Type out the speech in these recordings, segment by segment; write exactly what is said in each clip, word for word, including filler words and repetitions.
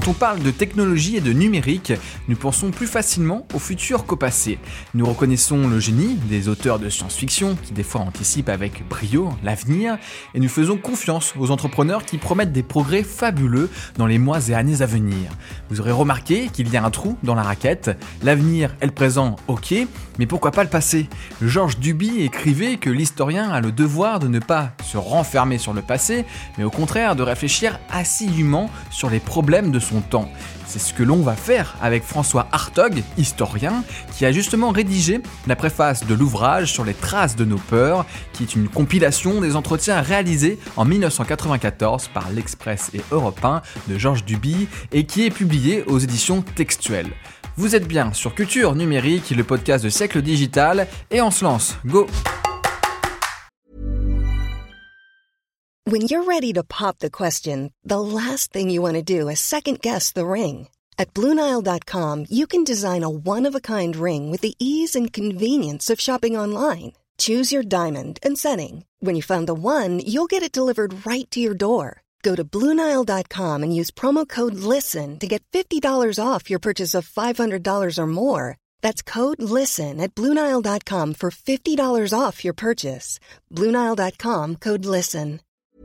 on parle de technologie et de numérique, nous pensons plus facilement au futur qu'au passé. Nous reconnaissons le génie des auteurs de science-fiction qui des fois anticipent avec brio l'avenir et nous faisons confiance aux entrepreneurs qui promettent des progrès fabuleux dans les mois et années à venir. Vous aurez remarqué qu'il y a un trou dans la raquette. L'avenir et le présent, ok, mais pourquoi pas le passé ? Georges Duby écrivait que l'historien a le devoir de ne pas se renfermer sur le passé, mais au contraire de réfléchir assidûment sur les problèmes de son temps. C'est ce que l'on va faire avec François Hartog, historien, qui a justement rédigé la préface de l'ouvrage sur les traces de nos peurs, qui est une compilation des entretiens réalisés en dix-neuf cent quatre-vingt-quatorze par l'Express et Europe un de Georges Duby et qui est publié aux éditions Textuelles. Vous êtes bien sur Culture Numérique, le podcast de Siècle Digital, et on se lance, go! When you're ready to pop the question, the last thing you want to do is second-guess the ring. At Blue Nile dot com, you can design a one-of-a-kind ring with the ease and convenience of shopping online. Choose your diamond and setting. When you find the one, you'll get it delivered right to your door. Go to Blue Nile dot com and use promo code LISTEN to get fifty dollars off your purchase of five hundred dollars or more. That's code LISTEN at Blue Nile dot com for fifty dollars off your purchase. Blue Nile dot com, code LISTEN.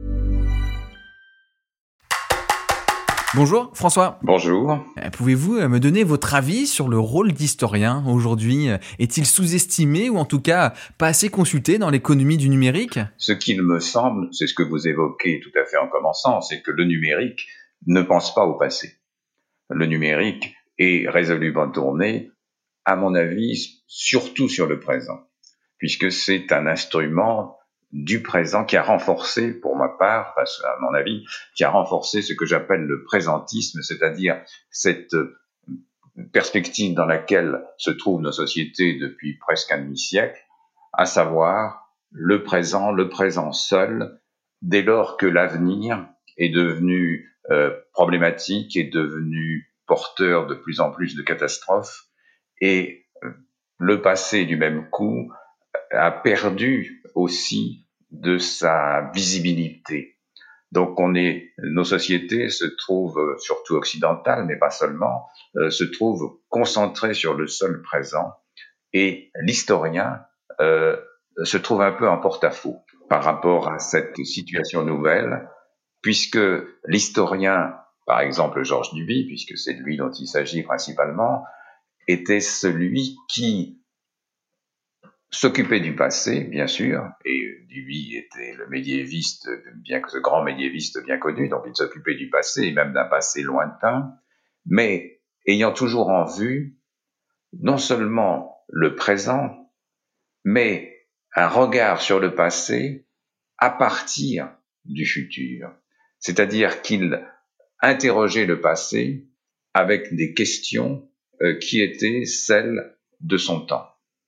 Bonjour François. Bonjour. Pouvez-vous me donner votre avis sur le rôle d'historien aujourd'hui ? Est-il sous-estimé ou en tout cas pas assez consulté dans l'économie du numérique ? Ce qu'il me semble, c'est ce que vous évoquez tout à fait en commençant, c'est que le numérique ne pense pas au passé. Le numérique est résolument tourné, à mon avis, surtout sur le présent, puisque c'est un instrument du présent qui a renforcé, pour ma part, parce à mon avis, qui a renforcé ce que j'appelle le présentisme, c'est-à-dire cette perspective dans laquelle se trouvent nos sociétés depuis presque un demi-siècle, à savoir le présent, le présent seul, dès lors que l'avenir est devenu euh, problématique, est devenu porteur de plus en plus de catastrophes, et euh, le passé du même coup a perdu aussi de sa visibilité. Donc on est, nos sociétés se trouvent, surtout occidentales, mais pas seulement, euh, se trouvent concentrées sur le seul présent, et l'historien euh, se trouve un peu en porte-à-faux par rapport à cette situation nouvelle, puisque l'historien, par exemple Georges Duby, puisque c'est de lui dont il s'agit principalement, était celui qui s'occuper du passé, bien sûr, et lui était le médiéviste, bien que ce grand médiéviste bien connu, donc il s'occupait du passé, et même d'un passé lointain, mais ayant toujours en vue non seulement le présent, mais un regard sur le passé à partir du futur. C'est-à-dire qu'il interrogeait le passé avec des questions euh, qui étaient celles de son temps,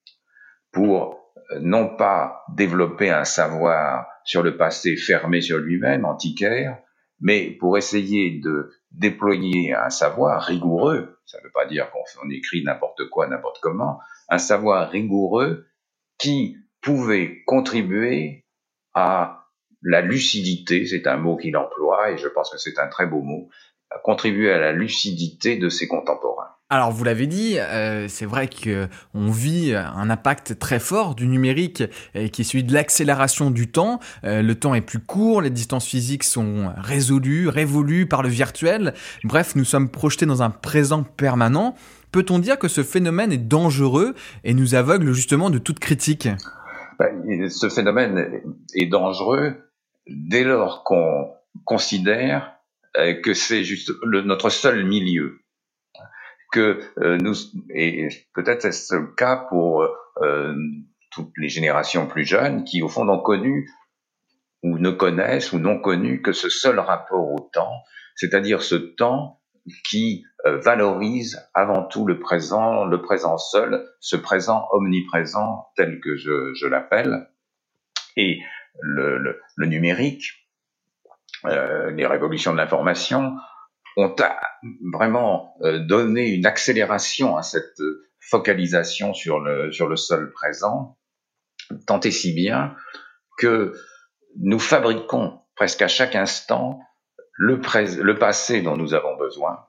pour non pas développer un savoir sur le passé fermé sur lui-même, antiquaire, mais pour essayer de déployer un savoir rigoureux, ça ne veut pas dire qu'on écrit n'importe quoi, n'importe comment, un savoir rigoureux qui pouvait contribuer à la lucidité, c'est un mot qu'il emploie et je pense que c'est un très beau mot, à contribuer à la lucidité de ses contemporains. Alors vous l'avez dit, euh, c'est vrai qu'on vit un impact très fort du numérique euh, qui est celui de l'accélération du temps. Euh, le temps est plus court, les distances physiques sont résolues, révolues par le virtuel. Bref, nous sommes projetés dans un présent permanent. Peut-on dire que ce phénomène est dangereux et nous aveugle justement de toute critique ? Ben, ce phénomène est dangereux dès lors qu'on considère euh, que c'est juste le, notre seul milieu. Que euh, nous, et peut-être est-ce le cas pour euh, toutes les générations plus jeunes qui au fond n'ont connu ou ne connaissent ou n'ont connu que ce seul rapport au temps, c'est-à-dire ce temps qui euh, valorise avant tout le présent, le présent seul, ce présent omniprésent tel que je, je l'appelle, et le, le, le numérique, euh, les révolutions de l'information ont vraiment donné une accélération à cette focalisation sur le, sur le seul présent, tant et si bien que nous fabriquons presque à chaque instant le, pré- le passé dont nous avons besoin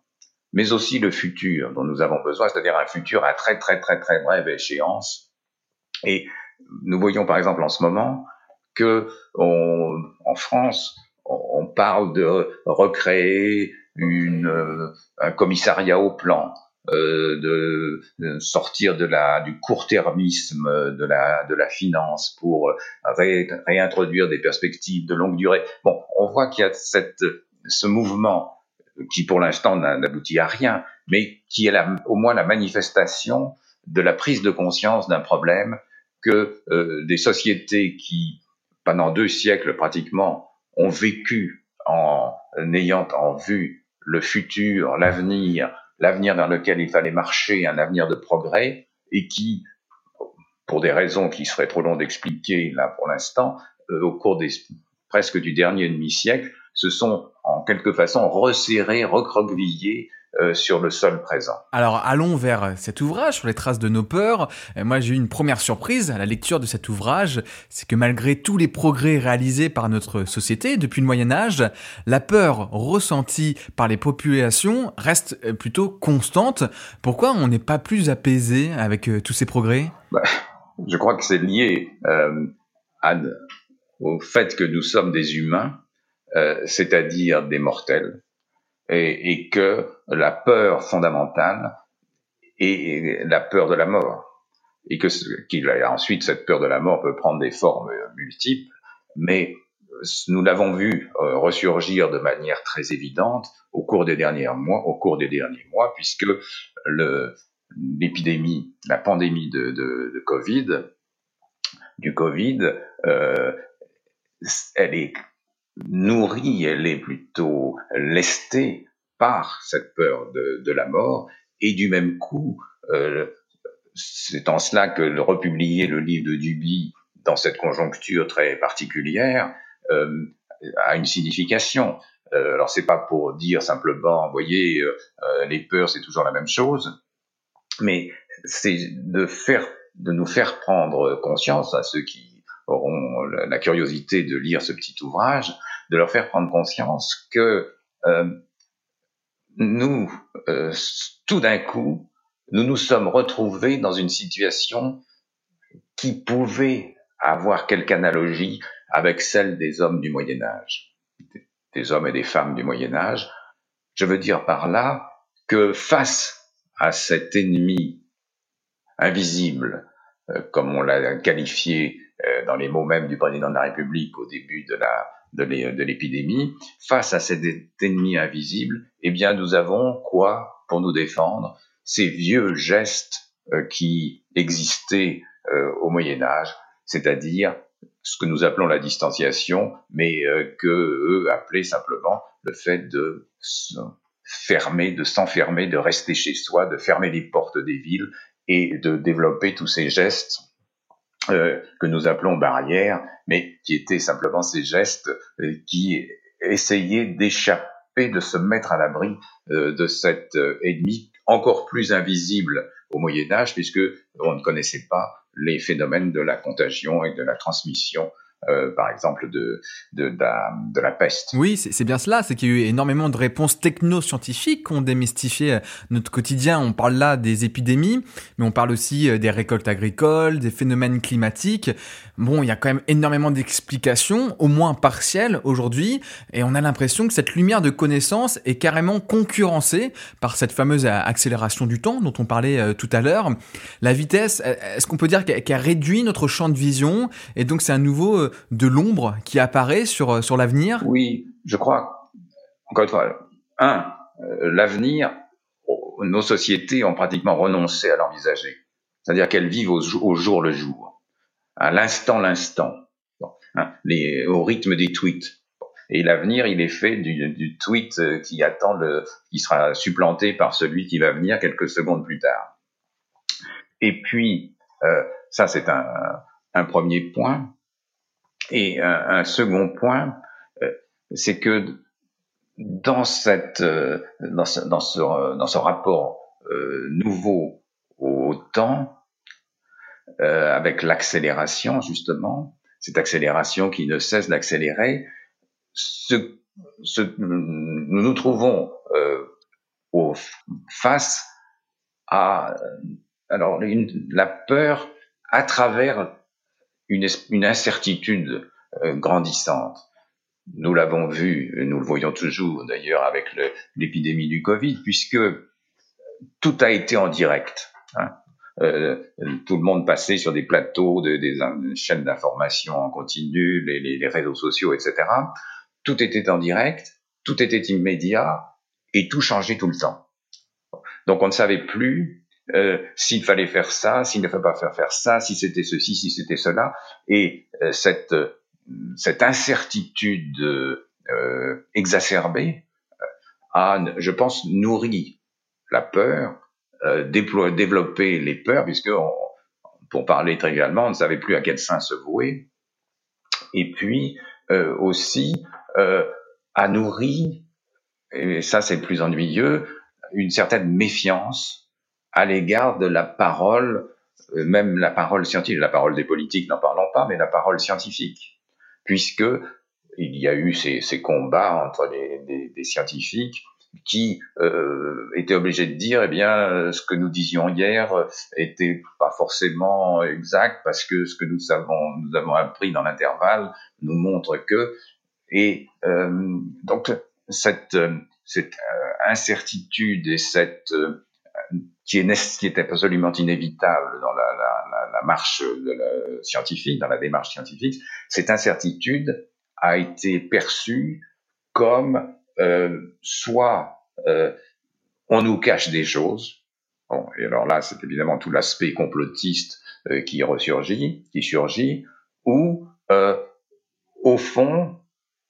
mais aussi le futur dont nous avons besoin, c'est-à-dire un futur à très très très très brève échéance. Et nous voyons par exemple en ce moment que on, en France, on parle de recréer une, euh, un commissariat au plan, euh, de, de sortir de la, du court-termisme de la, de la finance pour ré, réintroduire des perspectives de longue durée. Bon, on voit qu'il y a cette, ce mouvement qui pour l'instant n'aboutit à rien, mais qui est la, au moins la manifestation de la prise de conscience d'un problème que euh, des sociétés qui, pendant deux siècles pratiquement, ont vécu en ayant en vue le futur, l'avenir, l'avenir dans lequel il fallait marcher, un avenir de progrès, et qui, pour des raisons qui seraient trop longues d'expliquer là pour l'instant, euh, au cours des presque du dernier demi-siècle, se sont en quelque façon resserrés, recroquevillés euh, sur le sol présent. Alors allons vers cet ouvrage sur les traces de nos peurs. Et moi j'ai eu une première surprise à la lecture de cet ouvrage, c'est que malgré tous les progrès réalisés par notre société depuis le Moyen-Âge, la peur ressentie par les populations reste plutôt constante. Pourquoi on n'est pas plus apaisé avec tous ces progrès ? Bah, je crois que c'est lié euh, à, au fait que nous sommes des humains, euh, c'est-à-dire des mortels, et, et que la peur fondamentale est la peur de la mort, et que qu'il a, ensuite cette peur de la mort peut prendre des formes multiples, mais nous l'avons vu euh, ressurgir de manière très évidente au cours des derniers mois, au cours des derniers mois, puisque le, l'épidémie, la pandémie de, de, de Covid, du Covid, euh, elle est nourrie, elle est plutôt lestée par cette peur de, de la mort, et du même coup, euh, c'est en cela que le republier le livre de Duby dans cette conjoncture très particulière euh, a une signification. Euh, alors c'est pas pour dire simplement, vous voyez, euh, les peurs c'est toujours la même chose, mais c'est de faire, de nous faire prendre conscience à ceux qui auront la curiosité de lire ce petit ouvrage, de leur faire prendre conscience que euh, nous, euh, tout d'un coup, nous nous sommes retrouvés dans une situation qui pouvait avoir quelque analogie avec celle des hommes du Moyen-Âge, des hommes et des femmes du Moyen-Âge. Je veux dire par là que face à cet ennemi invisible, euh, comme on l'a qualifié euh, dans les mots mêmes du président de la République au début de la de, de l'épidémie, face à cet ennemi invisible, eh bien nous avons quoi pour nous défendre? Ces vieux gestes euh, qui existaient euh, au Moyen-Âge, c'est-à-dire ce que nous appelons la distanciation, mais euh, que eux appelaient simplement le fait de se fermer, de s'enfermer, de rester chez soi, de fermer les portes des villes et de développer tous ces gestes euh, que nous appelons barrières, mais qui étaient simplement ces gestes euh, qui essayaient d'échapper, de se mettre à l'abri euh, de cet euh, ennemi encore plus invisible au Moyen-Âge, puisque on ne connaissait pas les phénomènes de la contagion et de la transmission, euh, par exemple, de, de, de, la, de la peste. Oui, c'est, c'est bien cela, c'est qu'il y a eu énormément de réponses techno-scientifiques qui ont démystifié notre quotidien. On parle là des épidémies, mais on parle aussi des récoltes agricoles, des phénomènes climatiques. Bon, il y a quand même énormément d'explications, au moins partielles aujourd'hui, et on a l'impression que cette lumière de connaissance est carrément concurrencée par cette fameuse accélération du temps dont on parlait tout à l'heure. La vitesse, est-ce qu'on peut dire qu'elle réduit notre champ de vision, et donc c'est à nouveau de l'ombre qui apparaît sur, sur l'avenir? Oui, je crois, encore une fois, un, euh, l'avenir, nos sociétés ont pratiquement renoncé à l'envisager. C'est-à-dire qu'elles vivent au, au jour le jour, à l'instant l'instant, bon, hein, les, au rythme des tweets. Et l'avenir, il est fait du, du tweet qui attend le, qui sera supplanté par celui qui va venir quelques secondes plus tard. Et puis, euh, ça c'est un, un premier point. Et un, un second point, euh, c'est que dans cette, euh, dans ce, dans ce, dans ce rapport euh, nouveau au temps, euh, avec l'accélération justement, cette accélération qui ne cesse d'accélérer, ce, ce, nous nous trouvons euh, au, face à alors une, la peur à travers une, une incertitude euh, grandissante. Nous l'avons vu, nous le voyons toujours d'ailleurs avec le, l'épidémie du Covid, puisque tout a été en direct. Hein. Euh, tout le monde passait sur des plateaux, de, des, des chaînes d'information en continu, les, les, les réseaux sociaux, et cetera. Tout était en direct, tout était immédiat et tout changeait tout le temps. Donc on ne savait plus euh, s'il fallait faire ça, s'il ne fallait pas faire faire ça, si c'était ceci, si c'était cela. Et euh, cette, cette incertitude euh, exacerbée a, je pense, nourri la peur, euh, déplo- développé les peurs, puisque, on, pour parler trivialement, on ne savait plus à quel sein se vouer. Et puis euh, aussi euh, a nourri, et ça c'est le plus ennuyeux, une certaine méfiance à l'égard de la parole, euh, même la parole scientifique, la parole des politiques, n'en parlons pas, mais la parole scientifique, puisque il y a eu ces, ces combats entre les, les, les scientifiques qui euh, étaient obligés de dire, eh bien, ce que nous disions hier était pas forcément exact parce que ce que nous savons, nous avons appris dans l'intervalle nous montre que, et euh, donc cette, cette euh, incertitude et cette euh, qui est, qui est absolument inévitable dans la, la, la, la marche de la scientifique, dans la démarche scientifique, cette incertitude a été perçue comme euh, soit euh, on nous cache des choses, bon, et alors là c'est évidemment tout l'aspect complotiste euh, qui ressurgit, qui surgit, ou euh, au fond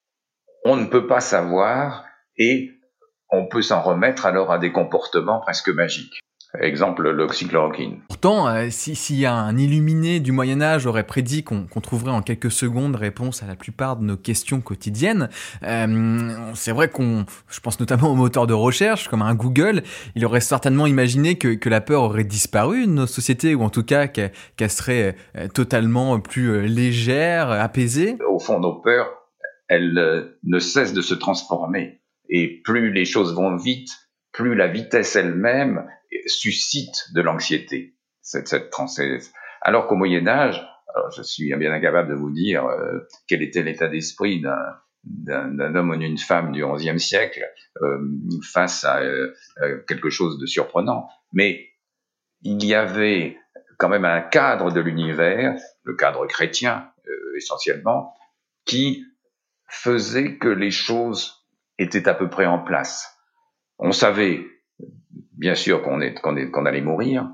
on ne peut pas savoir et on peut s'en remettre alors à des comportements presque magiques. Exemple, l'oxychloroquine. Pourtant, euh, si, si un illuminé du Moyen-Âge aurait prédit qu'on, qu'on trouverait en quelques secondes réponse à la plupart de nos questions quotidiennes, euh, c'est vrai qu'on, je pense notamment aux moteurs de recherche, comme un Google, il aurait certainement imaginé que, que la peur aurait disparu de nos sociétés, ou en tout cas qu'elle, qu'elle serait euh, totalement plus euh, légère, apaisée. Au fond, nos peurs, elles euh, ne cessent de se transformer. Et plus les choses vont vite, plus la vitesse elle-même suscite de l'anxiété. Cette, cette trans- Alors qu'au Moyen-Âge, alors je suis bien incapable de vous dire euh, quel était l'état d'esprit d'un, d'un, d'un homme ou d'une femme du onzième siècle euh, face à euh, quelque chose de surprenant, mais il y avait quand même un cadre de l'univers, le cadre chrétien euh, essentiellement, qui faisait que les choses étaient à peu près en place. On savait, bien sûr, qu'on, est, qu'on, est, qu'on allait mourir,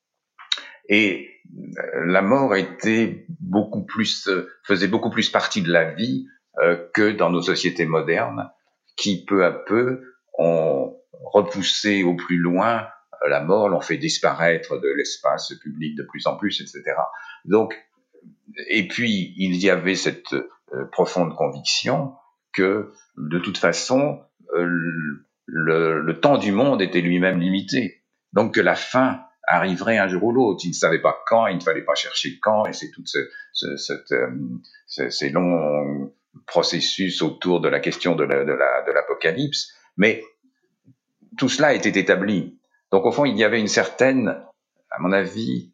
et la mort était beaucoup plus, faisait beaucoup plus partie de la vie euh, que dans nos sociétés modernes, qui peu à peu ont repoussé au plus loin la mort, l'ont fait disparaître de l'espace public de plus en plus, et cetera. Donc, et puis il y avait cette euh, profonde conviction que de toute façon euh, le, le temps du monde était lui-même limité, donc que la fin arriverait un jour ou l'autre. Il ne savait pas quand, il ne fallait pas chercher quand, et c'est tout ce, ce, cette, euh, ce, ces longs processus autour de la question de, la, de, la, de l'apocalypse, mais tout cela était établi. Donc au fond, il y avait une certaine, à mon avis,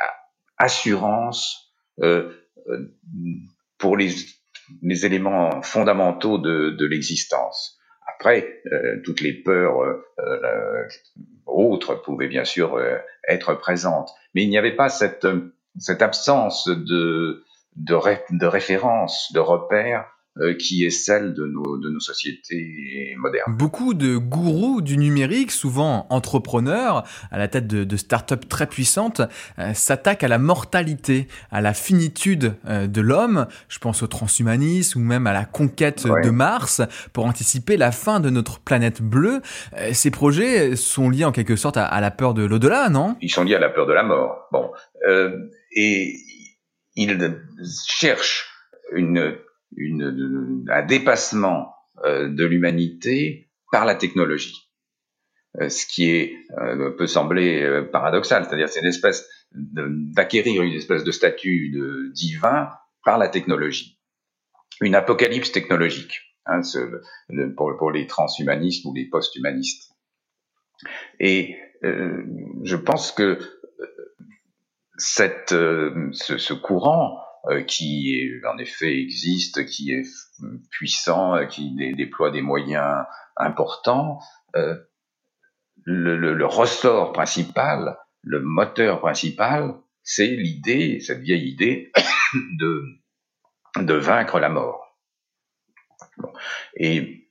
assurance euh, euh, pour les, les éléments fondamentaux de, de l'existence. Après, euh, toutes les peurs euh, autres pouvaient bien sûr euh, être présentes, mais il n'y avait pas cette, cette absence de, de, ré, de référence, de repère euh, qui est celle de nos, de nos sociétés modernes. Beaucoup de gourous du numérique, souvent entrepreneurs, à la tête de, de start-up très puissantes, euh, s'attaquent à la mortalité, à la finitude euh, de l'homme. Je pense au transhumanisme ou même à la conquête ouais. de Mars pour anticiper la fin de notre planète bleue. Euh, ces projets sont liés en quelque sorte à, à la peur de l'au-delà, non ? Ils sont liés à la peur de la mort. Bon, euh, et ils cherchent une Une, un dépassement euh, de l'humanité par la technologie, euh, ce qui est euh, peut sembler euh, paradoxal, c'est-à-dire c'est une espèce de, d'acquérir une espèce de statut de divin par la technologie, une apocalypse technologique, hein, ce, le, pour, pour les transhumanistes ou les post-humanistes. Et euh, je pense que cette, euh, ce, ce courant euh, qui est, en effet existe, qui est puissant, euh, qui dé, déploie des moyens importants, euh, le, le, le ressort principal, le moteur principal, c'est l'idée, cette vieille idée de, de vaincre la mort. Bon. Et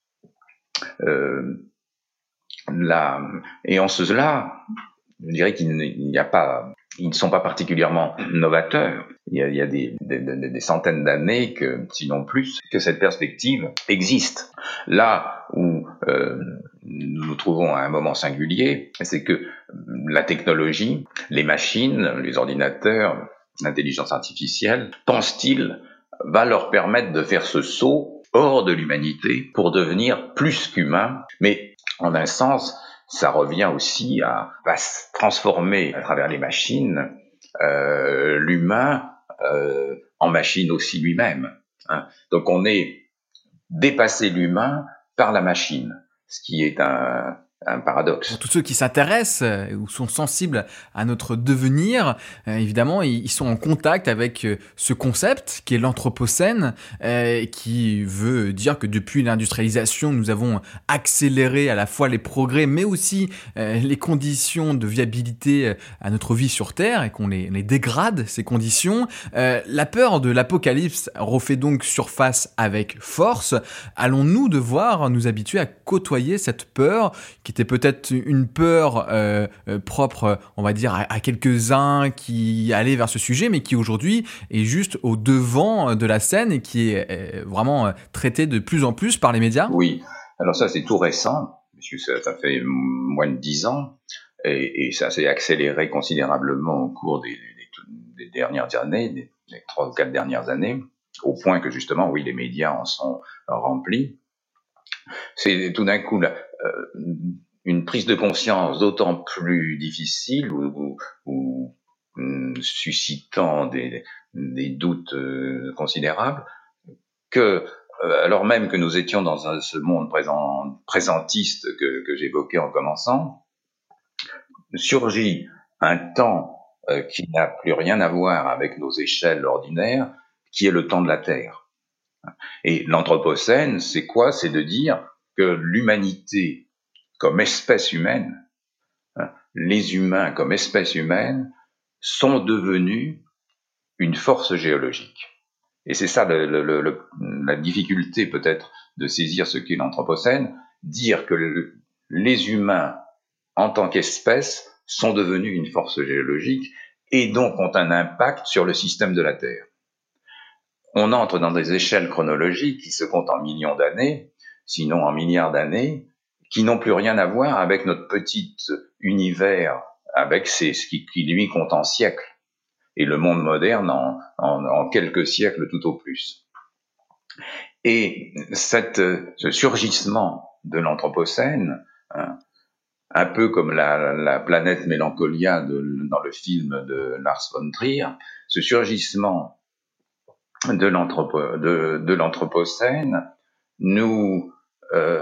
euh, là, et en cela, je dirais qu'il n'y a pas, ils ne sont pas particulièrement novateurs. Il y a, il y a des, des, des, des centaines d'années, que, sinon plus, que cette perspective existe. Là où euh, nous nous trouvons à un moment singulier, c'est que la technologie, les machines, les ordinateurs, l'intelligence artificielle, pense-t-il, va leur permettre de faire ce saut hors de l'humanité pour devenir plus qu'humains, mais en un sens, ça revient aussi à, à transformer à travers les machines euh, l'humain euh, en machine aussi lui-même. Hein. Donc on est dépassé l'humain par la machine, ce qui est un, un paradoxe. Pour tous ceux qui s'intéressent euh, ou sont sensibles à notre devenir, euh, évidemment, ils, ils sont en contact avec euh, ce concept qui est l'anthropocène, euh, qui veut dire que depuis l'industrialisation, nous avons accéléré à la fois les progrès, mais aussi euh, les conditions de viabilité à notre vie sur Terre et qu'on les, les dégrade, ces conditions. Euh, la peur de l'apocalypse refait donc surface avec force. Allons-nous devoir nous habituer à côtoyer cette peur qui était peut-être une peur euh, euh, propre, on va dire, à, à quelques-uns qui allaient vers ce sujet, mais qui aujourd'hui est juste au devant de la scène et qui est euh, vraiment traité de plus en plus par les médias? Oui, alors ça c'est tout récent, puisque ça, ça fait moins de dix ans, et, et ça s'est accéléré considérablement au cours des, des, des dernières années, des, des trois ou quatre dernières années, au point que justement, oui, les médias en sont remplis. C'est tout d'un coup là, euh, une prise de conscience d'autant plus difficile ou, ou, ou hum, suscitant des, des doutes euh, considérables que, euh, alors même que nous étions dans un, ce monde présent, présentiste que, que j'évoquais en commençant, surgit un temps euh, qui n'a plus rien à voir avec nos échelles ordinaires, qui est le temps de la Terre. Et l'Anthropocène, c'est quoi? C'est de dire que l'humanité comme espèce humaine, hein, les humains comme espèce humaine, sont devenus une force géologique. Et c'est ça le, le, le, la difficulté peut-être de saisir ce qu'est l'Anthropocène, dire que le, les humains en tant qu'espèce sont devenus une force géologique et donc ont un impact sur le système de la Terre. On entre dans des échelles chronologiques qui se comptent en millions d'années, sinon en milliards d'années, qui n'ont plus rien à voir avec notre petit univers, avec ces, ce qui, qui lui compte en siècles, et le monde moderne en, en, en quelques siècles tout au plus. Et cette, ce surgissement de l'Anthropocène, hein, un peu comme la, la planète Mélancolia de, dans le film de Lars von Trier, ce surgissement de, l'anthropo, de, de l'Anthropocène nous euh,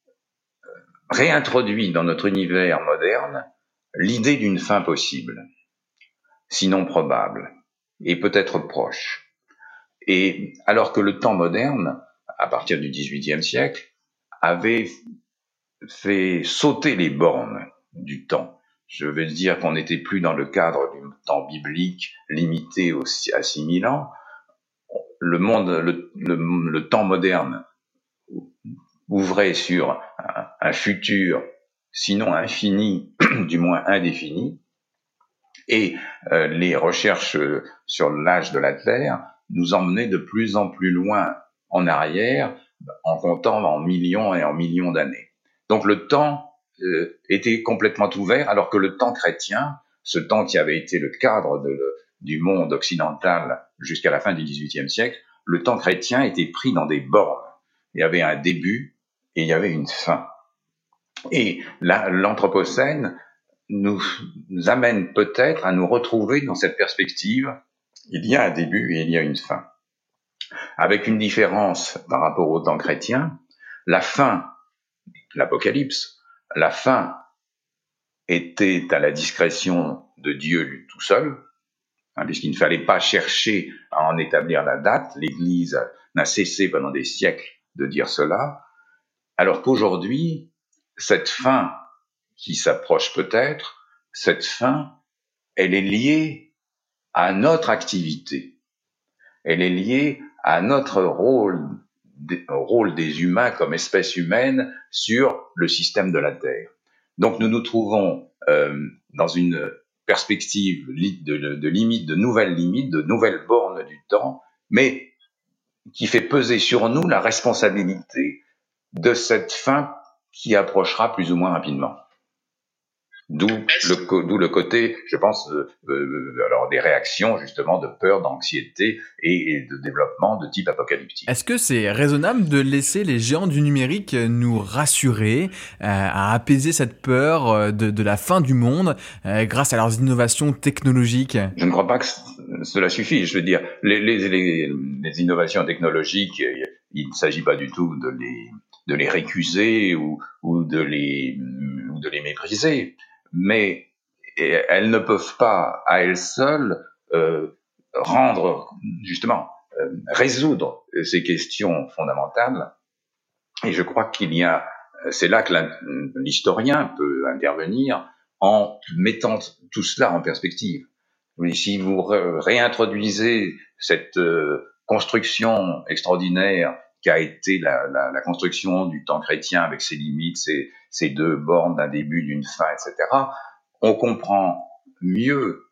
réintroduit dans notre univers moderne l'idée d'une fin possible, sinon probable, et peut-être proche. Et alors que le temps moderne, à partir du dix-huitième siècle, avait fait sauter les bornes du temps. Je veux dire qu'on n'était plus dans le cadre du temps biblique limité à six mille ans. Le monde, le, le, le temps moderne ouvrait sur un, un futur, sinon infini, du moins indéfini, et euh, les recherches sur l'âge de la Terre nous emmenaient de plus en plus loin en arrière, en comptant en millions et en millions d'années. Donc le temps euh, était complètement ouvert, alors que le temps chrétien, ce temps qui avait été le cadre de, le, du monde occidental jusqu'à la fin du dix-huitième siècle, le temps chrétien était pris dans des bornes. Il y avait un début et il y avait une fin. Et la, l'Anthropocène nous, nous amène peut-être à nous retrouver dans cette perspective. Il y a un début et il y a une fin. Avec une différence par rapport au temps chrétien, la fin, l'Apocalypse, la fin était à la discrétion de Dieu lui tout seul, hein, puisqu'il ne fallait pas chercher à en établir la date. L'Église n'a cessé pendant des siècles de dire cela, alors qu'aujourd'hui, cette fin qui s'approche peut-être, cette fin, elle est liée à notre activité. Elle est liée à notre rôle, au rôle des humains comme espèce humaine sur le système de la Terre. Donc nous nous trouvons euh, dans une perspective de, de, de limites, de nouvelles limites, de nouvelles bornes du temps, mais qui fait peser sur nous la responsabilité de cette fin qui approchera plus ou moins rapidement. D'où le, d'où le côté, je pense, euh, euh, alors des réactions justement de peur, d'anxiété et, et de développement de type apocalyptique. Est-ce que c'est raisonnable de laisser les géants du numérique nous rassurer, euh, à apaiser cette peur de, de la fin du monde euh, grâce à leurs innovations technologiques ? Je ne crois pas que c- cela suffit. Je veux dire, les, les, les, les innovations technologiques, il ne s'agit pas du tout de les, de les récuser ou, ou, de les, ou de les mépriser. Mais elles ne peuvent pas, à elles seules, euh, rendre, justement, euh, résoudre ces questions fondamentales. Et je crois qu'il y a, c'est là que l'historien peut intervenir en mettant tout cela en perspective. Mais si vous ré- réintroduisez cette euh, construction extraordinaire qui a été la, la, la construction du temps chrétien avec ses limites, ses, ses deux bornes d'un début, d'une fin, et cetera, on comprend mieux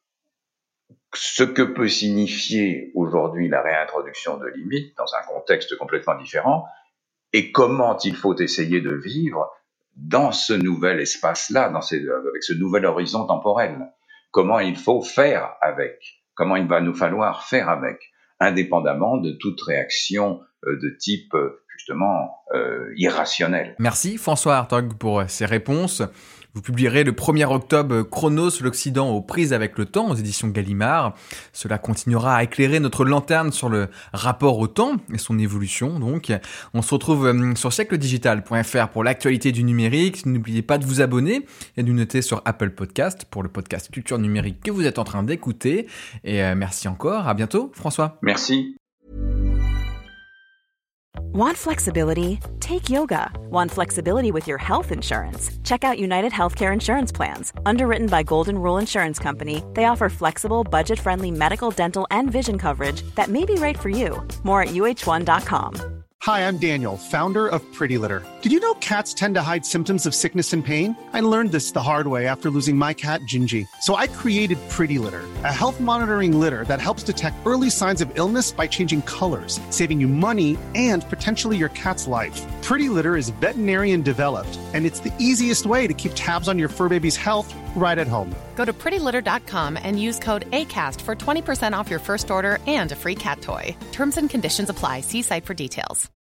ce que peut signifier aujourd'hui la réintroduction de limites dans un contexte complètement différent et comment il faut essayer de vivre dans ce nouvel espace-là, dans ces, avec ce nouvel horizon temporel. Comment il faut faire avec, comment il va nous falloir faire avec, indépendamment de toute réaction de type, justement, euh, irrationnel. Merci François Hartog pour ces réponses. Vous publierez le premier octobre Chronos, l'Occident aux prises avec le temps aux éditions Gallimard. Cela continuera à éclairer notre lanterne sur le rapport au temps et son évolution. Donc, on se retrouve sur siècle digital point f r pour l'actualité du numérique. N'oubliez pas de vous abonner et de nous noter sur Apple Podcast pour le podcast Culture Numérique que vous êtes en train d'écouter. Et merci encore. À bientôt, François. Merci. Want flexibility? Take yoga. Want flexibility with your health insurance? Check out United Healthcare Insurance Plans. Underwritten by Golden Rule Insurance Company, they offer flexible, budget-friendly medical, dental, and vision coverage that may be right for you. More at U H one dot com. Hi, I'm Daniel, founder of Pretty Litter. Did you know cats tend to hide symptoms of sickness and pain? I learned this the hard way after losing my cat, Gingy. So I created Pretty Litter, a health monitoring litter that helps detect early signs of illness by changing colors, saving you money and potentially your cat's life. Pretty Litter is veterinarian developed, and it's the easiest way to keep tabs on your fur baby's health right at home. Go to pretty litter dot com and use code ACAST for twenty percent off your first order and a free cat toy. Terms and conditions apply. See site for details.